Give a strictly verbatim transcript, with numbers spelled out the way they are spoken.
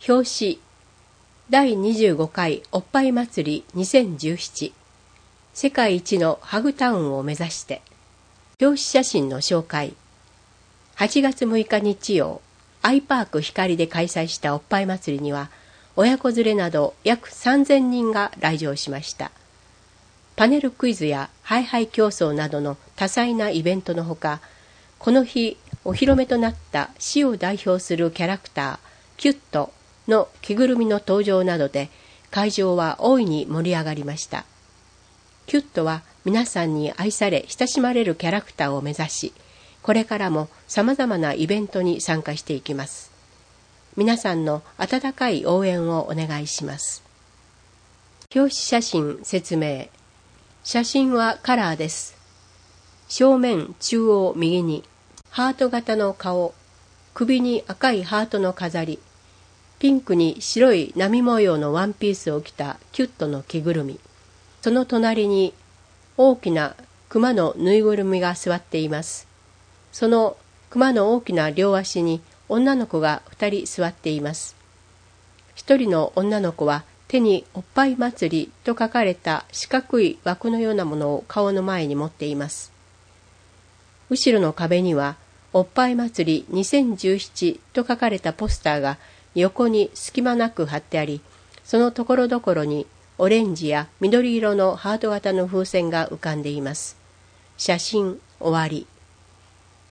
表紙だいにじゅうごかいおっぱい祭りにせんじゅうなな世界一のハグタウンを目指して表紙写真の紹介。はちがつむいか日曜、アイパーク光で開催したおっぱい祭りには親子連れなど約さんぜんにんが来場しました。パネルクイズやハイハイ競争などの多彩なイベントのほか、この日お披露目となった市を代表するキャラクターキュットの着ぐるみの登場などで会場は大いに盛り上がりました。キュットは皆さんに愛され親しまれるキャラクターを目指し、これからもさまざまなイベントに参加していきます。皆さんの温かい応援をお願いします。表紙写真説明。写真はカラーです。正面中央右にハート型の顔、首に赤いハートの飾り、ピンクに白い波模様のワンピースを着たキュットの着ぐるみ、その隣に大きな熊のぬいぐるみが座っています。その熊の大きな両足に女の子がふたり座っています。一人の女の子は手におっぱい祭りと書かれた四角い枠のようなものを顔の前に持っています。後ろの壁にはおっぱい祭りにせんじゅうななと書かれたポスターが横に隙間なく貼ってあり、そのところどころにオレンジや緑色のハート型の風船が浮かんでいます。写真終わり。